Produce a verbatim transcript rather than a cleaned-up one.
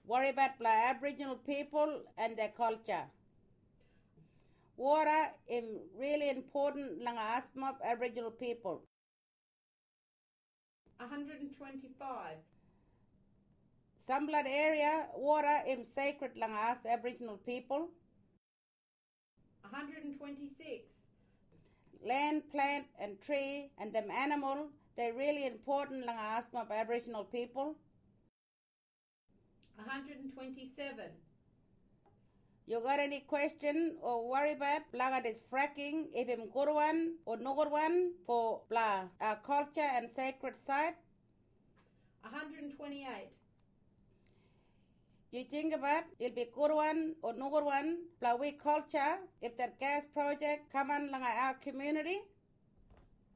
worry about blah Aboriginal people and their culture. Water is really important langa asthma of Aboriginal people. one hundred twenty-five. Some blood area, water is sacred langa us Aboriginal people. one hundred twenty-six. Land, plant, and tree, and them animal, they're really important langa asthma of Aboriginal people. one hundred twenty-seven. You got any question or worry about blah this fracking, if I'm good one or no good one for blah our culture and sacred site? one hundred twenty-eight. You think about it'll be good one or no good one, blah we culture, if that gas project come on langa our community?